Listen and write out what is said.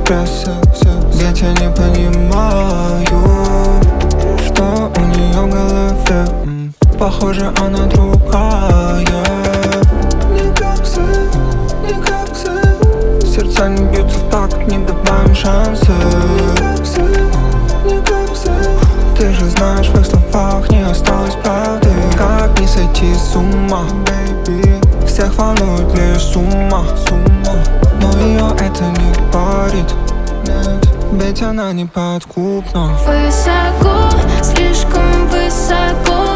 прессе. Ведь я не понимаю, что у нее в голове. Похоже, она другая. Не как все, не как все. Сердца не бьются в такт, не даваем шансы. Не как все, не как все. Ты же знаешь, в их словах не осталось правды. Как не сойти с ума, baby? Всех волнует лишь сумма. Но ее это не парит, нет, ведь она не подкупна. Высоко, слишком высоко.